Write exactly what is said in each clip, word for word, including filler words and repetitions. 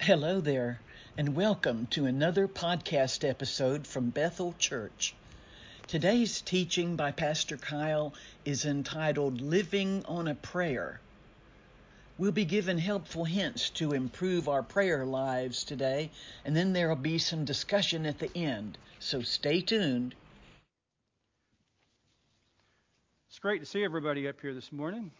Hello there, and welcome to another podcast episode from Bethel Church. Today's teaching by Pastor Kyle is entitled Living on a Prayer. We'll be given helpful hints to improve our prayer lives today, and then there will be some discussion at the end, so stay tuned. It's great to see everybody up here this morning.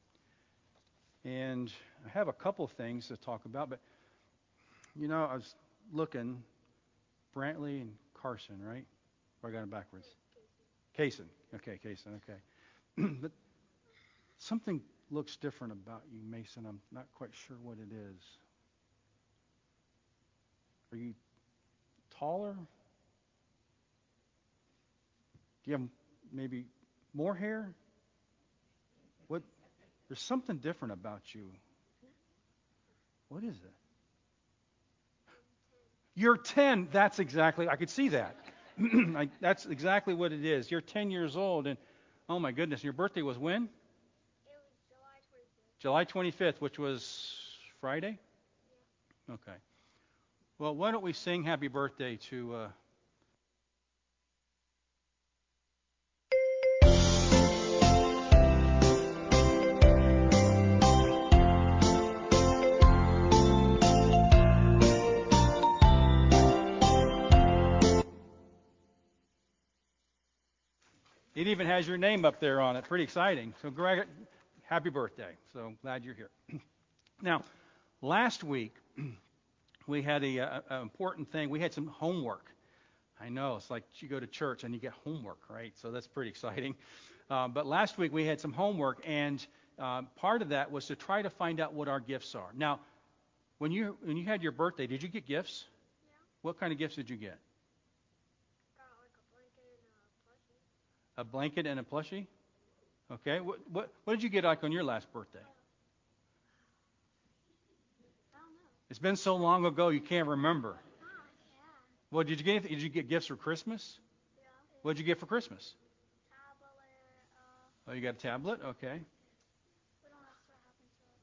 And I have a couple of things to talk about, but you know, I was looking, Brantley and Carson, right? Or I got it backwards. Kaysen. Okay, Kaysen, okay. But something looks different about you, Mason. I'm not quite sure what it is. Are you taller? Do you have maybe more hair? What? There's something different about you. What is it? You're ten. That's exactly, I could see that. I, that's exactly what it is. You're ten years old, and oh my goodness, your birthday was when? It was July twenty-fifth. July twenty-fifth, which was Friday? Yeah. Okay. Well, why don't we sing happy birthday to... Uh, It even has your name up there on it. Pretty exciting. So, Greg, happy birthday. So glad you're here. Now, last week, we had a, a, a important thing. We had some homework. I know, it's like you go to church and you get homework, right? So that's pretty exciting. Uh, but last week, we had some homework, and uh, part of that was to try to find out what our gifts are. Now, when you when you had your birthday, did you get gifts? Yeah. What kind of gifts did you get? Got like a blanket and a plushie. A blanket and a plushie? Okay. What, what what did you get like on your last birthday? I don't know. It's been so long ago you can't remember. Ah, yeah. Well, did you get did you get gifts for Christmas? Yeah. What did you get for Christmas? Tablet. Uh, Oh, you got a tablet? Okay. we don't have to happen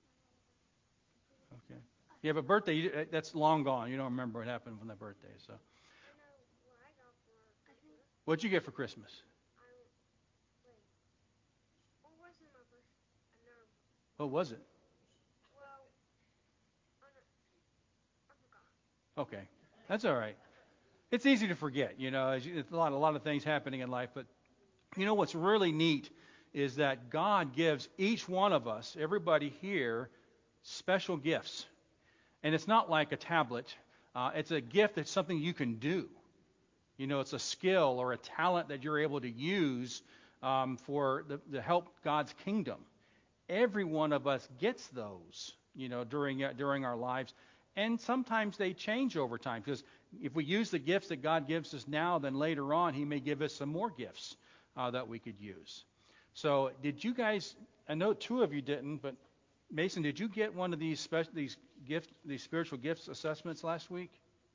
to it. Okay. You have a birthday. You, that's long gone. You don't remember what happened from that birthday. So, I know what I got for Christmas. what'd you get for Christmas? I wait. What wasn't my first? Another. What was it? Well, I, don't, I forgot. Okay, that's all right. It's easy to forget. You know, it's a lot a lot of things happening in life. But you know what's really neat is that God gives each one of us, everybody here, special gifts. And it's not like a tablet. Uh, it's a gift that's something you can do. You know, it's a skill or a talent that you're able to use um, for the, to help God's kingdom. Every one of us gets those, you know, during uh, during our lives, and sometimes they change over time. Because if we use the gifts that God gives us now, then later on He may give us some more gifts uh, that we could use. So, did you guys? I know two of you didn't, but Mason, did you get one of these special these gift these spiritual gifts assessments last week?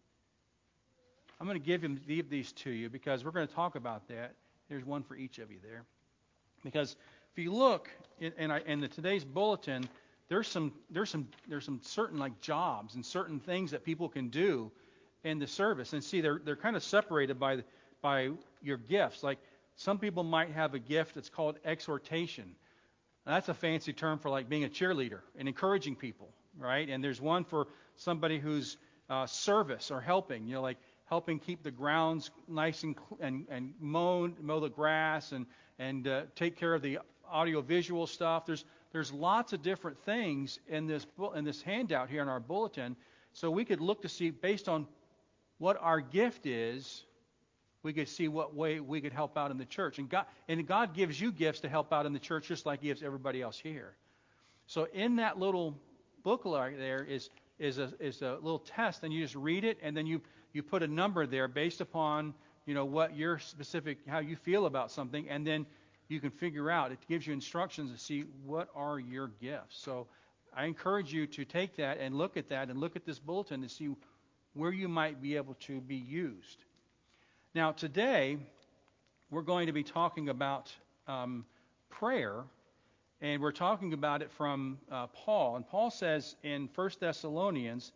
I'm going to give him leave these to you because we're going to talk about that. There's one for each of you there. Because if you look in, in, our, in the, today's bulletin, there's some there's some there's some certain like jobs and certain things that people can do in the service. And see, they're they're kind of separated by by your gifts. Like some people might have a gift that's called exhortation. That's a fancy term for like being a cheerleader and encouraging people, right? And there's one for somebody who's uh, service or helping, you know, like helping keep the grounds nice and and, and mow mow the grass and and uh, take care of the audio-visual stuff. There's there's lots of different things in this in this handout here in our bulletin, so we could look to see based on what our gift is. We could see what way we could help out in the church. And God, and God gives you gifts to help out in the church just like He gives everybody else here. So in that little booklet there is is a is a little test, and you just read it, and then you you put a number there based upon, you know, what your specific, how you feel about something, and then you can figure out. It gives you instructions to see what are your gifts. So I encourage you to take that and look at that and look at this bulletin to see where you might be able to be used. Now, today, we're going to be talking about um, prayer, and we're talking about it from uh, Paul. And Paul says in First Thessalonians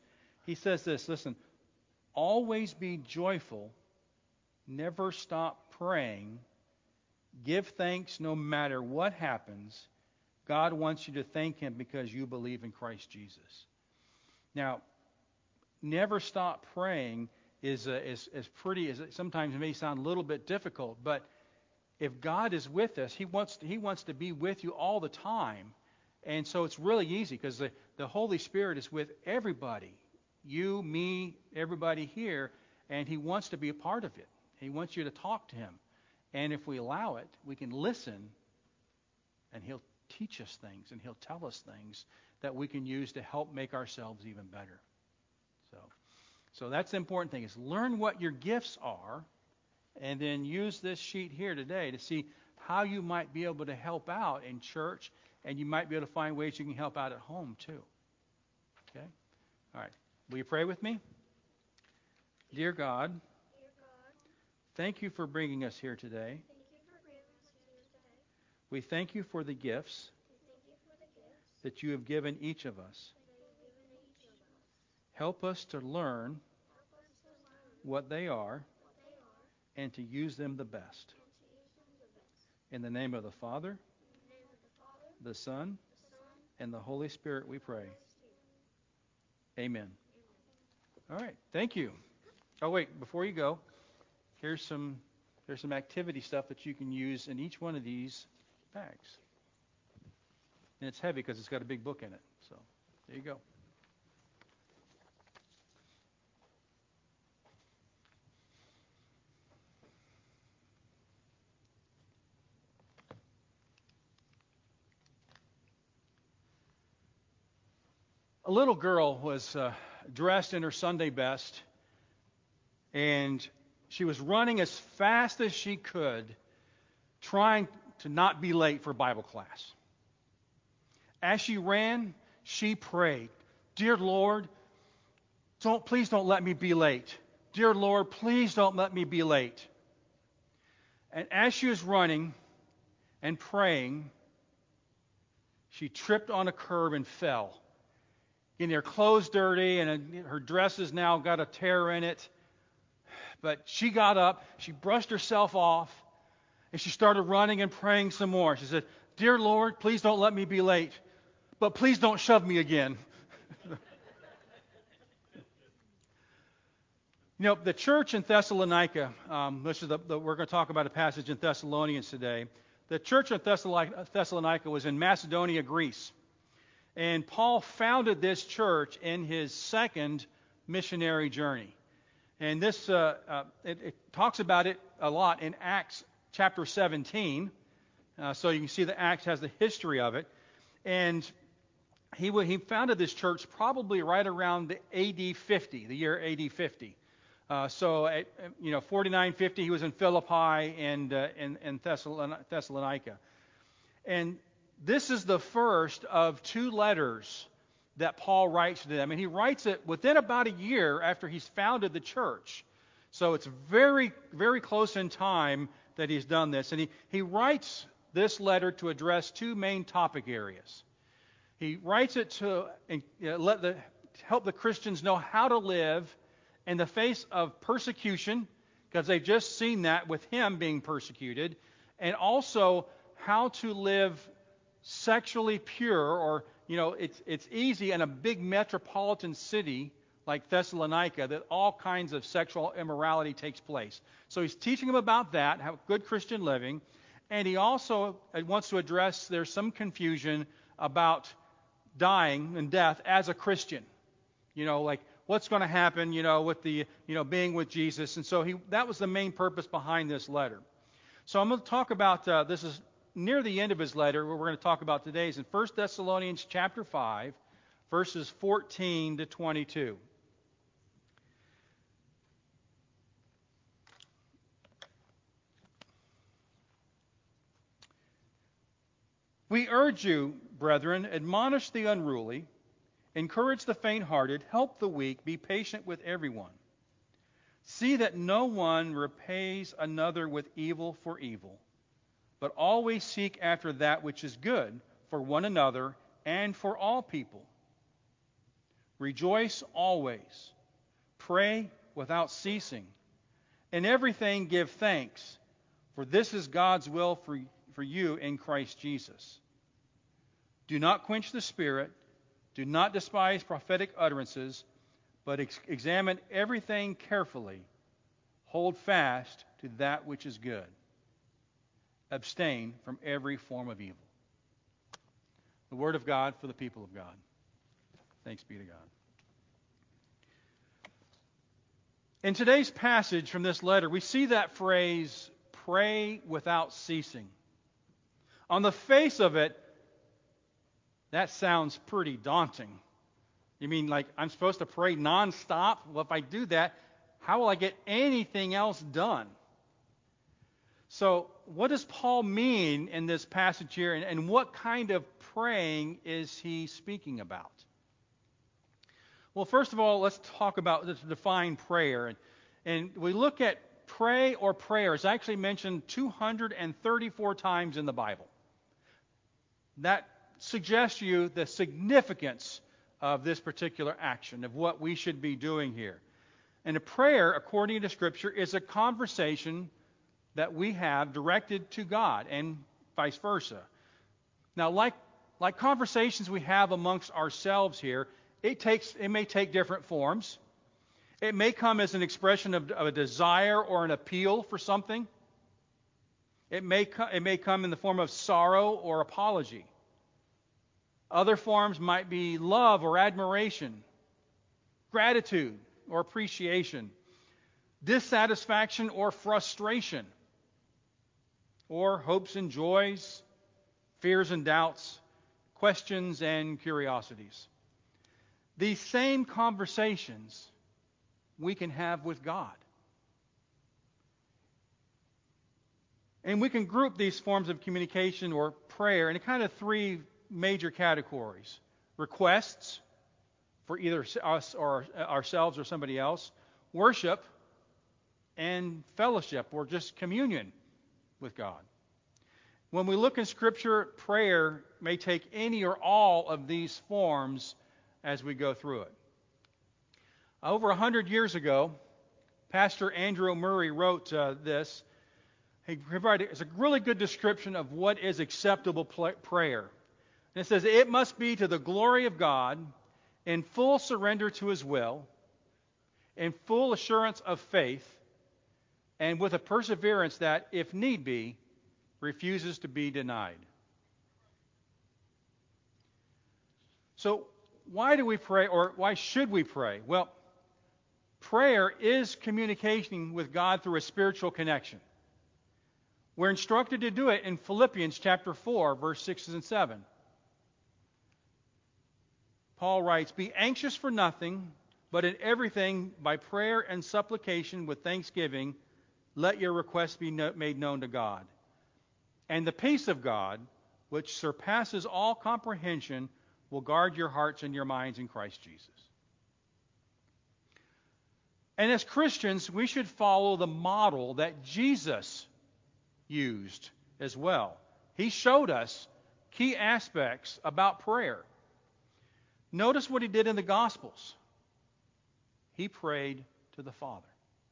He says this, listen, always be joyful, never stop praying, give thanks no matter what happens. God wants you to thank Him because you believe in Christ Jesus. Now, never stop praying is uh, is, is pretty, is, sometimes it may sound a little bit difficult, but if God is with us, He wants to, He wants to be with you all the time. And so it's really easy because the, the Holy Spirit is with everybody. You, me, everybody here, and He wants to be a part of it. He wants you to talk to Him. And if we allow it, we can listen, and He'll teach us things, and He'll tell us things that we can use to help make ourselves even better. So, so that's the important thing, is learn what your gifts are, and then use this sheet here today to see how you might be able to help out in church, and you might be able to find ways you can help out at home too. Okay? All right. Will you pray with me? Dear God, Dear God, thank you for bringing us here today. thank you for bringing us here today. We thank you for the gifts We thank you for the gifts that you have given each of us. that you've given each of us. Help us to learn Help us to learn what they are what they are and to use them the best. and to use them the best. In the name of the Father, In the name of the Father, the Son, the Son, and the Holy Spirit we pray. and the Holy Spirit. Amen. Amen. All right. Thank you. Oh, wait. Before you go, here's some here's some activity stuff that you can use in each one of these bags. And it's heavy because it's got a big book in it. So there you go. A little girl was uh, dressed in her Sunday best, and she was running as fast as she could, trying to not be late for Bible class. As she ran, she prayed, "Dear Lord, don't please don't let me be late. Dear Lord, please don't let me be late." And as she was running and praying, she tripped on a curb and fell. Getting her clothes dirty, and her dress has now got a tear in it. But she got up, she brushed herself off, and she started running and praying some more. She said, "Dear Lord, please don't let me be late, but please don't shove me again." You know, the church in Thessalonica, um, this is the, the, we're going to talk about a passage in Thessalonians today. The church in Thessalonica was in Macedonia, Greece. And Paul founded this church in his second missionary journey. And this, uh, uh, it, it talks about it a lot in Acts chapter seventeen. Uh, so you can see that Acts has the history of it. And he he founded this church probably right around the A D fifty, the year A D fifty. Uh, so, at, you know, forty-nine fifty, he was in Philippi and uh, in, in Thessalonica. And this is the first of two letters that Paul writes to them. And he writes it within about a year after he's founded the church. So it's very, very close in time that he's done this. And he, he writes this letter to address two main topic areas. He writes it to uh, let the, help the Christians know how to live in the face of persecution, because they've just seen that with him being persecuted, and also how to live sexually pure, or, you know, it's it's easy in a big metropolitan city like Thessalonica that all kinds of sexual immorality takes place. So he's teaching them about that, how good Christian living, and he also wants to address there's some confusion about dying and death as a Christian. You know, like what's going to happen, you know, with the, you know, being with Jesus. And so he that was the main purpose behind this letter. So I'm going to talk about, uh, this is near the end of his letter, what we're going to talk about today is in First Thessalonians chapter five, verses fourteen to twenty-two. We urge you, brethren, admonish the unruly, encourage the faint-hearted, help the weak, be patient with everyone. See that no one repays another with evil for evil, but always seek after that which is good for one another and for all people. Rejoice always. Pray without ceasing. In everything give thanks, for this is God's will for, for you in Christ Jesus. Do not quench the Spirit. Do not despise prophetic utterances, but ex- examine everything carefully. Hold fast to that which is good. Abstain from every form of evil. The Word of God for the people of God. Thanks be to God. In today's passage from this letter, we see that phrase, pray without ceasing. On the face of it, that sounds pretty daunting. You mean like I'm supposed to pray nonstop? Well, if I do that, how will I get anything else done? So what does Paul mean in this passage here, and, and what kind of praying is he speaking about? Well, first of all, let's talk about, let's define prayer. And, and we look at pray or prayer. It's actually mentioned two hundred thirty-four times in the Bible. That suggests to you the significance of this particular action, of what we should be doing here. And a prayer, according to Scripture, is a conversation that we have directed to God and vice versa. Now, like, like conversations we have amongst ourselves here, It takes. It may take different forms. It may come as an expression of, of a desire or an appeal for something. It may, co- it may come in the form of sorrow or apology. Other forms might be love or admiration, gratitude or appreciation, dissatisfaction or frustration, or hopes and joys, fears and doubts, questions and curiosities. These same conversations we can have with God. And we can group these forms of communication or prayer into kind of three major categories. Requests for either us or ourselves or somebody else. Worship and fellowship or just communion with God. When we look in Scripture, prayer may take any or all of these forms as we go through it. Over a hundred years ago, Pastor Andrew Murray wrote uh, this. He provided it's a really good description of what is acceptable pl- prayer. And it says, it must be to the glory of God, in full surrender to His will, in full assurance of faith, and with a perseverance that, if need be, refuses to be denied. So, why do we pray, or why should we pray? Well, prayer is communicating with God through a spiritual connection. We're instructed to do it in Philippians chapter four, verse six and seven. Paul writes, "Be anxious for nothing, but in everything by prayer and supplication with thanksgiving, let your requests be no- made known to God. And the peace of God, which surpasses all comprehension, will guard your hearts and your minds in Christ Jesus." And as Christians, we should follow the model that Jesus used as well. He showed us key aspects about prayer. Notice what he did in the Gospels. He prayed to the Father.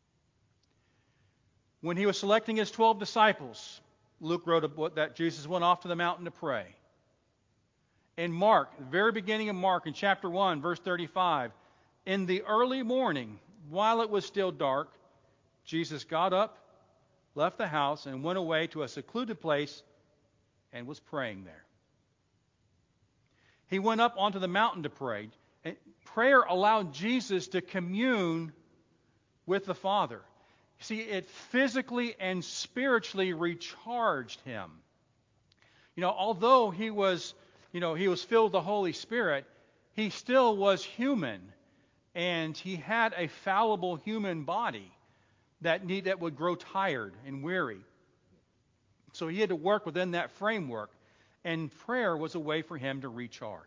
When he was selecting his twelve disciples, Luke wrote about that Jesus went off to the mountain to pray. In Mark, the very beginning of Mark, in chapter one, verse thirty-five, in the early morning, while it was still dark, Jesus got up, left the house, and went away to a secluded place and was praying there. He went up onto the mountain to pray. And prayer allowed Jesus to commune with the Father. See, it physically and spiritually recharged him. You know, although he was, you know, he was filled with the Holy Spirit, he still was human, and he had a fallible human body that need that would grow tired and weary. So he had to work within that framework, and prayer was a way for him to recharge.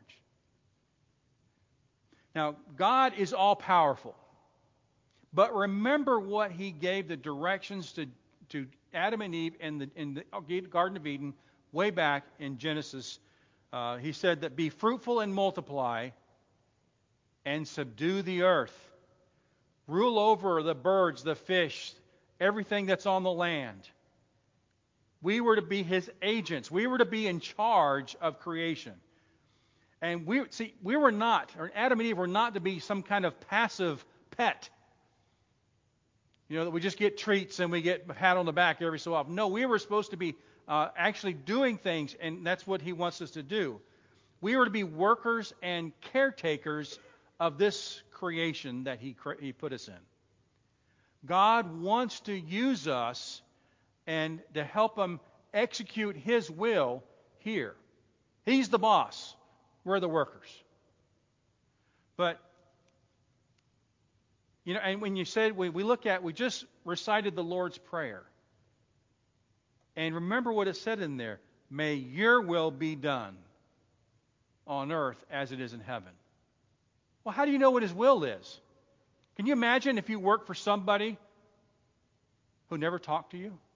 Now, God is all-powerful. But remember what he gave the directions to, to Adam and Eve in the, in the Garden of Eden way back in Genesis. Uh, he said that be fruitful and multiply and subdue the earth. Rule over the birds, the fish, everything that's on the land. We were to be his agents. We were to be in charge of creation. And we see, we were not, or Adam and Eve were not to be some kind of passive pet. You know, that we just get treats and we get a pat on the back every so often. No, we were supposed to be uh, actually doing things, and that's what he wants us to do. We were to be workers and caretakers of this creation that he, he put us in. God wants to use us and to help him execute his will here. He's the boss. We're the workers. But, you know, and when you said, we, we look at, we just recited the Lord's Prayer. And remember what it said in there. May your will be done on earth as it is in heaven. Well, how do you know what his will is? Can you imagine if you work for somebody who never talked to you?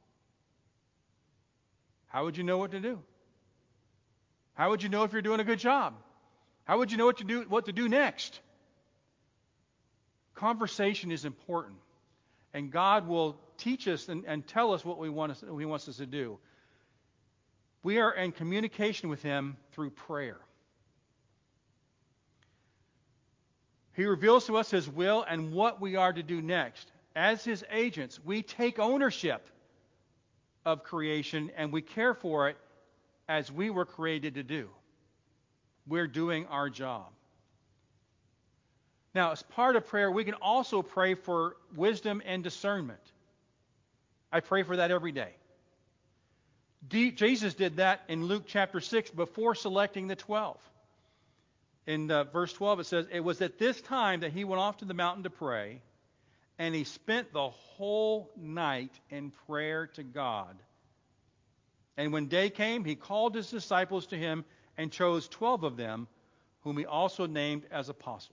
How would you know what to do? How would you know if you're doing a good job? How would you know what to do, what to do next? Conversation is important. And God will teach us and, and tell us what we want us, He wants us to do. We are in communication with him through prayer. He reveals to us his will and what we are to do next. As his agents, we take ownership of creation and we care for it as we were created to do. We're doing our job. Now, as part of prayer, we can also pray for wisdom and discernment. I pray for that every day. D- Jesus did that in Luke chapter six before selecting the twelve. In uh, verse twelve, it says, it was at this time that he went off to the mountain to pray, and he spent the whole night in prayer to God. And when day came, he called his disciples to him and chose twelve of them, whom he also named as apostles.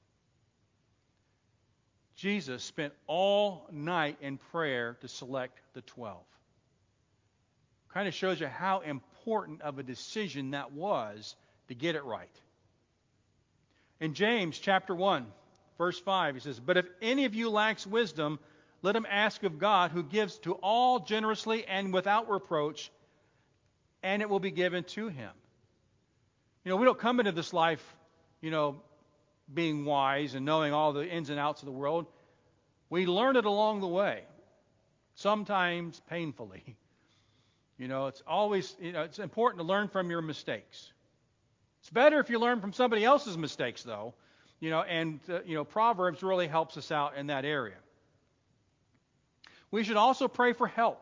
Jesus spent all night in prayer to select the twelve. Kind of shows you how important of a decision that was to get it right. In James chapter one, verse five, he says, but if any of you lacks wisdom, let him ask of God, who gives to all generously and without reproach, and it will be given to him. You know, we don't come into this life, you know, being wise and knowing all the ins and outs of the world. We learn it along the way, sometimes painfully. You know, it's always, you know, it's important to learn from your mistakes. It's better if you learn from somebody else's mistakes, though. You know, and, uh, you know, Proverbs really helps us out in that area. We should also pray for help.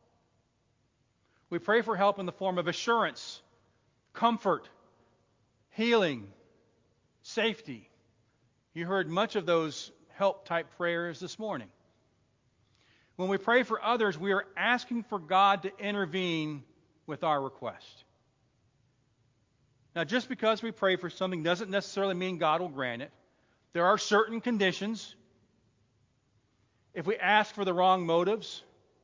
We pray for help in the form of assurance, comfort, healing, safety. You heard much of those help-type prayers this morning. When we pray for others, we are asking for God to intervene with our request. Now, just because we pray for something doesn't necessarily mean God will grant it. There are certain conditions. If we ask for the wrong motives,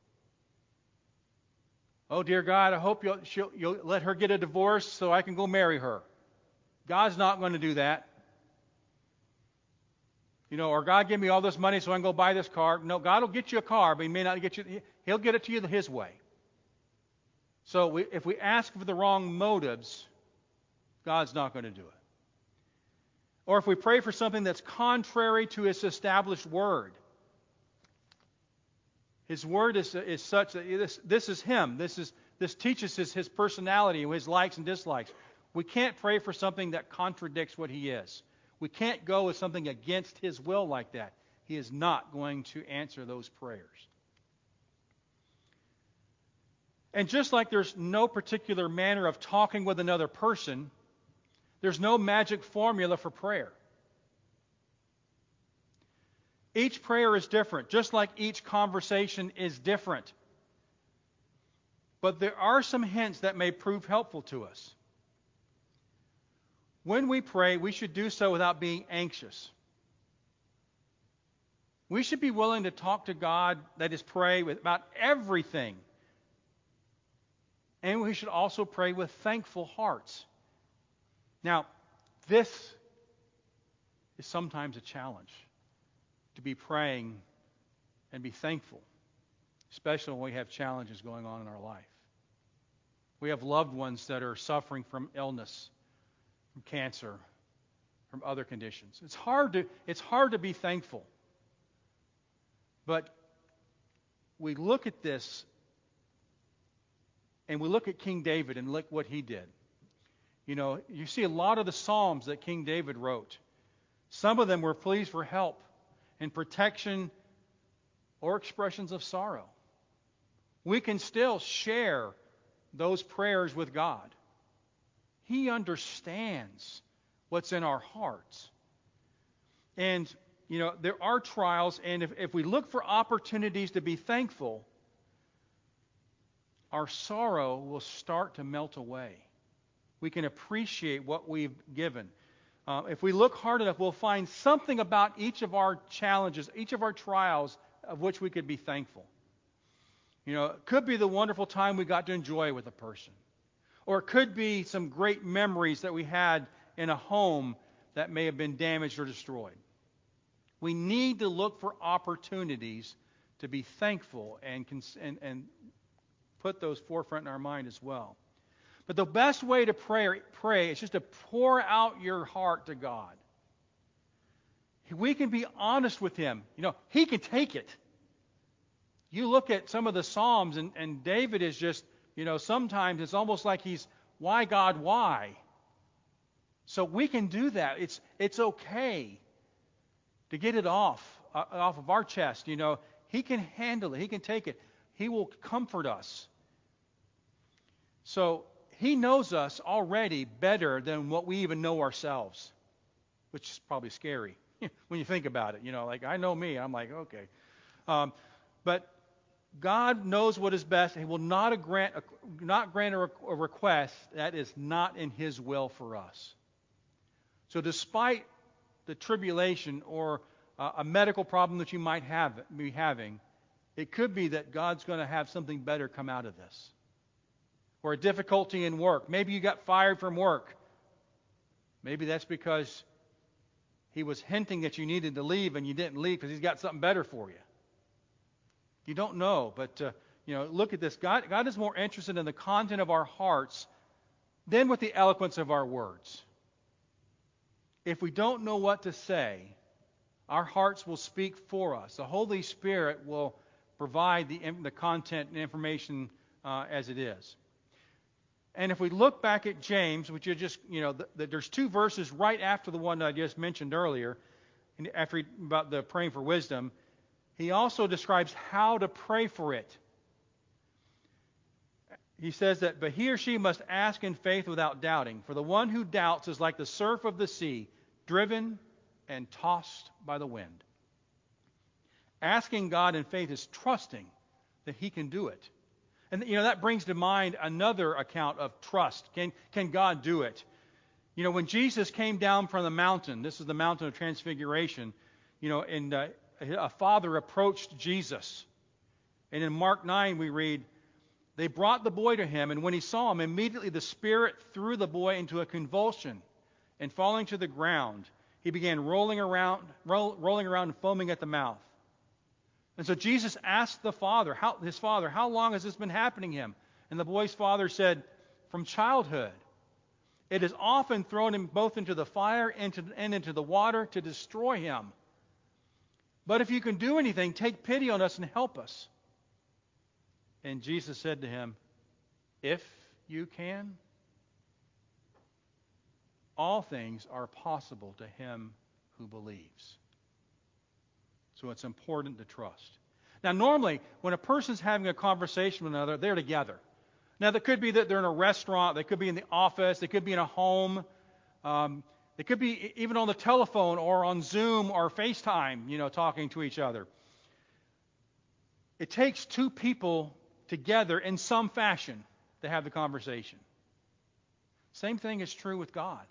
oh, dear God, I hope you'll, she'll, you'll let her get a divorce so I can go marry her. God's not going to do that. You know, or God give me all this money so I can go buy this car. No, God will get you a car, but He may not get you. He'll get it to you His way. So we, if we ask for the wrong motives, God's not going to do it. Or if we pray for something that's contrary to His established word. His word is, is such that this, this is Him. This is this teaches His, his personality, His likes and dislikes. We can't pray for something that contradicts what He is. We can't go with something against His will like that. He is not going to answer those prayers. And just like there's no particular manner of talking with another person, there's no magic formula for prayer. Each prayer is different, just like each conversation is different. But there are some hints that may prove helpful to us. When we pray, we should do so without being anxious. We should be willing to talk to God, that is, pray about everything. And we should also pray with thankful hearts. Now, this is sometimes a challenge to be praying and be thankful, especially when we have challenges going on in our life. We have loved ones that are suffering from illness, from cancer, from other conditions. It's hard to, it's hard to be thankful. But we look at this and we look at King David and look what he did. You know, you see a lot of the Psalms that King David wrote. Some of them were pleas for help and protection or expressions of sorrow. We can still share those prayers with God. He understands what's in our hearts. And, you know, there are trials, and if, if we look for opportunities to be thankful, our sorrow will start to melt away. We can appreciate what we've given. Uh, if we look hard enough, we'll find something about each of our challenges, each of our trials, of which we could be thankful. You know, it could be the wonderful time we got to enjoy with a person. Or it could be some great memories that we had in a home that may have been damaged or destroyed. We need to look for opportunities to be thankful and, and, and put those forefront in our mind as well. But the best way to pray, pray is just to pour out your heart to God. We can be honest with Him. You know, He can take it. You look at some of the Psalms, and, and David is just, you know, sometimes it's almost like he's, why God, why? So we can do that. It's it's okay to get it off, uh, off of our chest. You know, He can handle it. He can take it. He will comfort us. So He knows us already better than what we even know ourselves, which is probably scary when you think about it. You know, like I know me. I'm like, okay. Um, but God knows what is best. He will not grant a, not grant a, a request that is not in His will for us. So despite the tribulation or uh, a medical problem that you might have be having, it could be that God's going to have something better come out of this. Or a difficulty in work. Maybe you got fired from work. Maybe that's because He was hinting that you needed to leave and you didn't leave because He's got something better for you. You don't know, but uh, you know, look at this. God, God is more interested in the content of our hearts than with the eloquence of our words. If we don't know what to say, our hearts will speak for us. The Holy Spirit will provide the, the content and information uh, as it is. And if we look back at James, which you just, you know, the, the, there's two verses right after the one that I just mentioned earlier, and after he, about the praying for wisdom, he also describes how to pray for it. He says that, but he or she must ask in faith without doubting. For the one who doubts is like the surf of the sea, driven and tossed by the wind. Asking God in faith is trusting that He can do it. And, you know, that brings to mind another account of trust. Can, can God do it? You know, when Jesus came down from the mountain, this is the mountain of transfiguration, you know, and uh, a father approached Jesus. And in Mark nine we read, they brought the boy to Him, and when He saw Him, immediately the Spirit threw the boy into a convulsion, and falling to the ground, he began rolling around, roll, rolling around and foaming at the mouth. And so Jesus asked the father, how, his father, how long has this been happening to him? And the boy's father said, from childhood. It has often thrown him both into the fire and, to, and into the water to destroy him. But if you can do anything, take pity on us and help us. And Jesus said to him, if you can, all things are possible to him who believes. So it's important to trust. Now, normally, when a person's having a conversation with another, they're together. Now, that could be that they're in a restaurant. They could be in the office. They could be in a home. Um, they could be even on the telephone or on Zoom or FaceTime, you know, talking to each other. It takes two people together in some fashion to have the conversation. Same thing is true with God.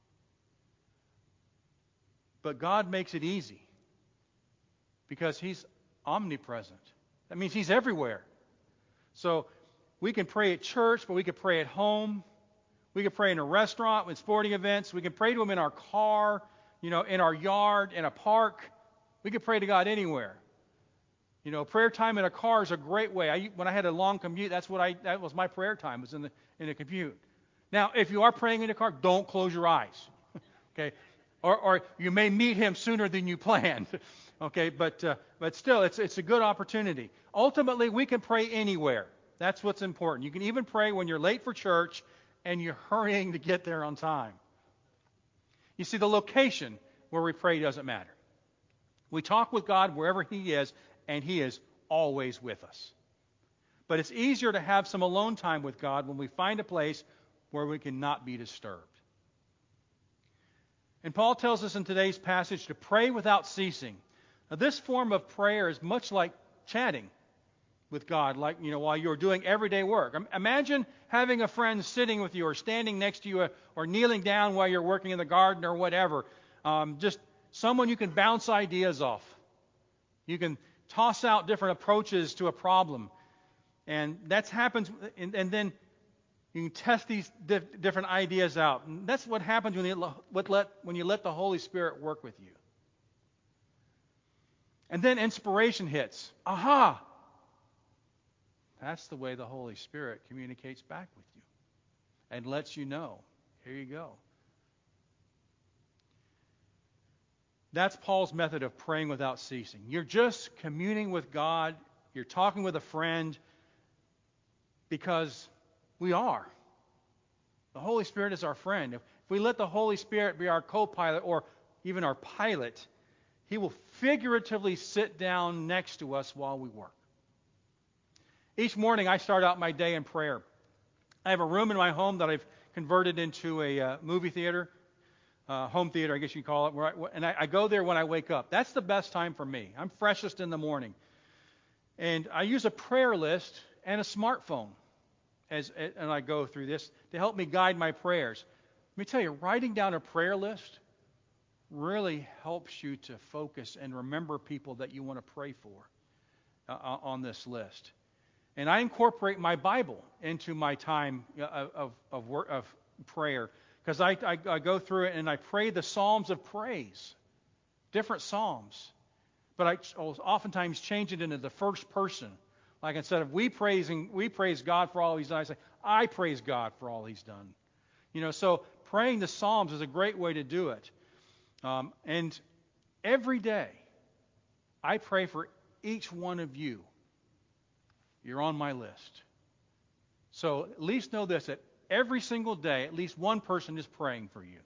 But God makes it easy because He's omnipresent. That means He's everywhere. So we can pray at church, but we can pray at home. We can pray in a restaurant with sporting events. We can pray to Him in our car, you know, in our yard, in a park. We could pray to God anywhere. You know, prayer time in a car is a great way. I, when I had a long commute, that's what I that was my prayer time, was in the in the commute. Now, if you are praying in a car, don't close your eyes. Okay? Or, or you may meet him sooner than you planned. Okay, but uh, but still, it's it's a good opportunity. Ultimately, we can pray anywhere. That's what's important. You can even pray when you're late for church and you're hurrying to get there on time. You see, the location where we pray doesn't matter. We talk with God wherever He is, and He is always with us. But it's easier to have some alone time with God when we find a place where we cannot be disturbed. And Paul tells us in today's passage to pray without ceasing. Now, this form of prayer is much like chatting with God, like, you know, while you're doing everyday work. Imagine having a friend sitting with you or standing next to you or kneeling down while you're working in the garden or whatever. Um, just someone you can bounce ideas off. You can toss out different approaches to a problem. And that happens, and, and then you can test these dif- different ideas out. And that's what happens when you, let, when you let the Holy Spirit work with you. And then inspiration hits. Aha! That's the way the Holy Spirit communicates back with you and lets you know, here you go. That's Paul's method of praying without ceasing. You're just communing with God. You're talking with a friend because we are. The Holy Spirit is our friend. If we let the Holy Spirit be our co-pilot or even our pilot, He will figuratively sit down next to us while we work. Each morning I start out my day in prayer. I have a room in my home that I've converted into a uh, movie theater, uh, home theater, I guess you call it, where I, and I, I go there when I wake up. That's the best time for me. I'm freshest in the morning. And I use a prayer list and a smartphone as and I go through this to help me guide my prayers. Let me tell you, writing down a prayer list really helps you to focus and remember people that you want to pray for uh, on this list. And I incorporate my Bible into my time of of, of, work, of prayer because I, I, I go through it and I pray the Psalms of praise, different Psalms. But I oftentimes change it into the first person. Like instead of we praising, we praise God for all He's done, I say, I praise God for all He's done. You know, so praying the Psalms is a great way to do it. Um, and every day, I pray for each one of you. You're on my list. So at least know this, that every single day, at least one person is praying for you.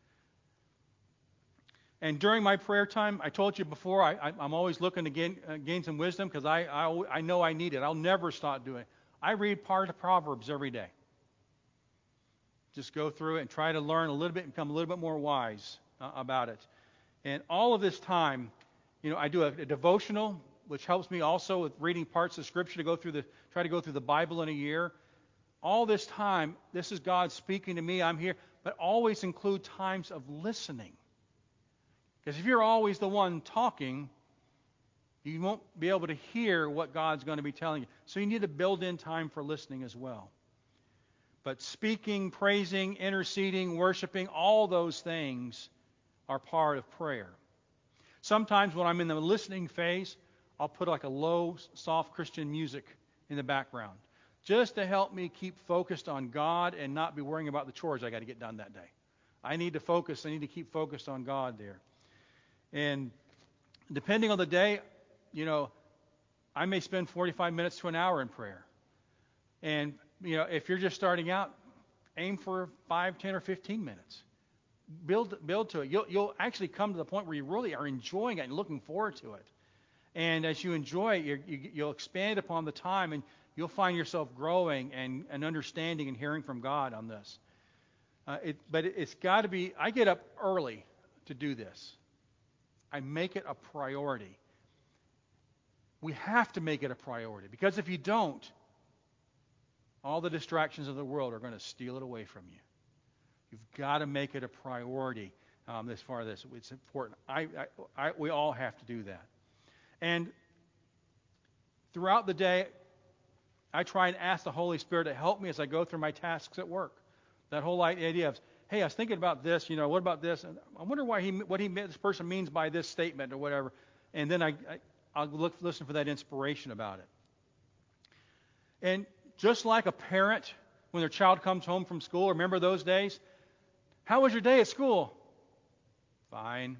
And during my prayer time, I told you before, I, I, I'm always looking to gain, uh, gain some wisdom because I, I, I know I need it. I'll never stop doing it. I read part of Proverbs every day. Just go through it and try to learn a little bit and become a little bit more wise uh, about it. And all of this time, you know, I do a, a devotional, which helps me also with reading parts of Scripture to go through the, try to go through the Bible in a year. All this time, this is God speaking to me. I'm here, but always include times of listening. Because if you're always the one talking, you won't be able to hear what God's going to be telling you. So you need to build in time for listening as well. But speaking, praising, interceding, worshiping, all those things are part of prayer. Sometimes when I'm in the listening phase, I'll put like a low, soft Christian music in the background just to help me keep focused on God and not be worrying about the chores I got to get done that day. I need to focus. I need to keep focused on God there. And depending on the day, you know, I may spend forty-five minutes to an hour in prayer. And, you know, if you're just starting out, aim for five, ten, or fifteen minutes. Build build to it. You'll, you'll actually come to the point where you really are enjoying it and looking forward to it. And as you enjoy it, you, you, you'll expand upon the time, and you'll find yourself growing and, and understanding and hearing from God on this. Uh, it, but it, it's got to be, I get up early to do this. I make it a priority. We have to make it a priority, because if you don't, all the distractions of the world are going to steal it away from you. You've got to make it a priority um, as far as this. It's important. I, I, I, we all have to do that. And throughout the day, I try and ask the Holy Spirit to help me as I go through my tasks at work. That whole idea of hey, I was thinking about this, you know, what about this? And I wonder why he, what he, this person means by this statement or whatever. And then I, I, I'll look, listen for that inspiration about it. And just like a parent, when their child comes home from school, remember those days? How was your day at school? Fine.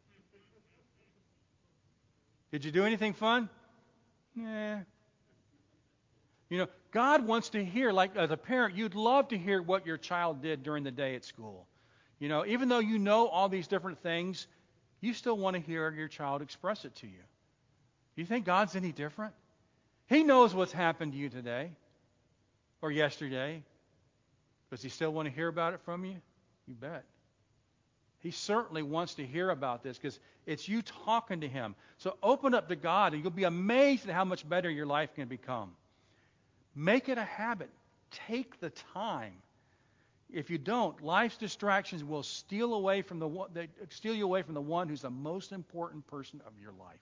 Did you do anything fun? Yeah. You know, God wants to hear, like as a parent, you'd love to hear what your child did during the day at school. You know, even though you know all these different things, you still want to hear your child express it to you. Do you think God's any different? He knows what's happened to you today or yesterday. Does he still want to hear about it from you? You bet. He certainly wants to hear about this because it's you talking to him. So open up to God and you'll be amazed at how much better your life can become. Make it a habit. Take the time. If you don't, life's distractions will steal away from the one, they steal you away from the one who's the most important person of your life.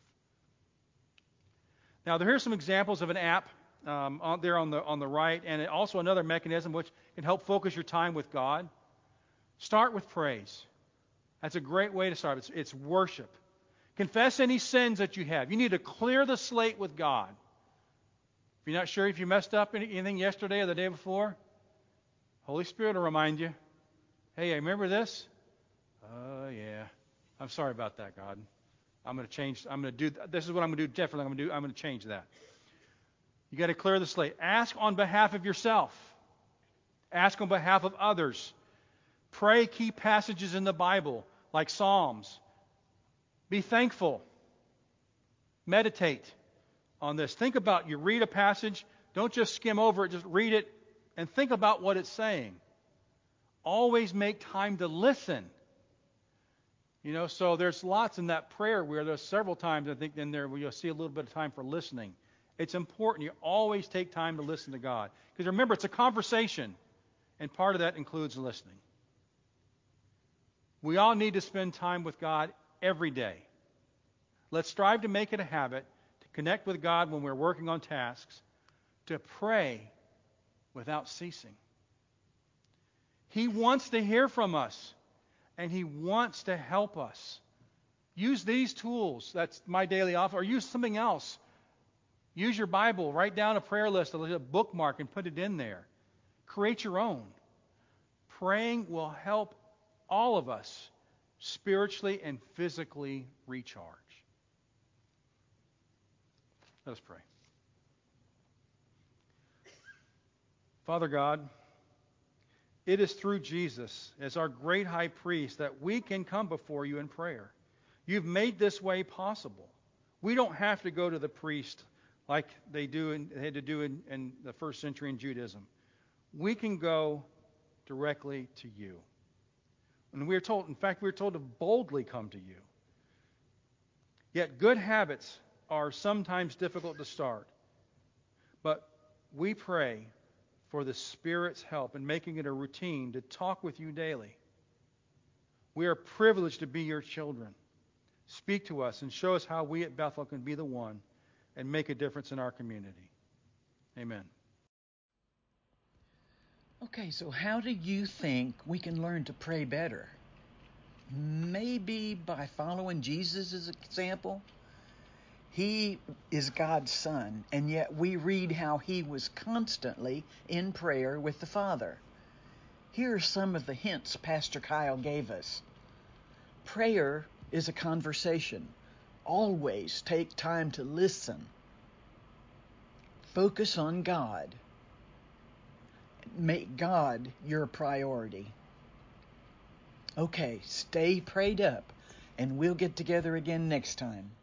Now, there are some examples of an app um, on there on the on the right, and also another mechanism which can help focus your time with God. Start with praise. That's a great way to start. It's, it's worship. Confess any sins that you have. You need to clear the slate with God. If you're not sure if you messed up anything yesterday or the day before, Holy Spirit will remind you. Hey, I remember this? Oh, uh, yeah. I'm sorry about that, God. I'm going to change. I'm going to do. This is what I'm going to do differently. I'm going to do. I'm going to change that. You got to clear the slate. Ask on behalf of yourself. Ask on behalf of others. Pray key passages in the Bible, like Psalms. Be thankful. Meditate on this. Think about, you read a passage, don't just skim over it, just read it and think about what it's saying. Always make time to listen. You know, so there's lots in that prayer where there's several times, I think, in there where you'll see a little bit of time for listening. It's important. You always take time to listen to God. Because remember, it's a conversation, and part of that includes listening. We all need to spend time with God every day. Let's strive to make it a habit to connect with God when we're working on tasks, to pray without ceasing. He wants to hear from us, and He wants to help us. Use these tools. That's my daily offer. Or use something else. Use your Bible. Write down a prayer list, a bookmark, and put it in there. Create your own. Praying will help all of us spiritually and physically recharge. Let us pray. Father God, it is through Jesus as our great high priest that we can come before you in prayer. You've made this way possible. We don't have to go to the priest like they do in, they had to do in, in the first century in Judaism. We can go directly to you. And we are told, in fact, we are told to boldly come to you. Yet good habits are sometimes difficult to start. But we pray for the Spirit's help in making it a routine to talk with you daily. We are privileged to be your children. Speak to us and show us how we at Bethel can be the one and make a difference in our community. Amen. Okay, so how do you think we can learn to pray better? Maybe by following Jesus' example? He is God's Son, and yet we read how he was constantly in prayer with the Father. Here are some of the hints Pastor Kyle gave us. Prayer is a conversation. Always take time to listen. Focus on God. Make God your priority. Okay, stay prayed up, and we'll get together again next time.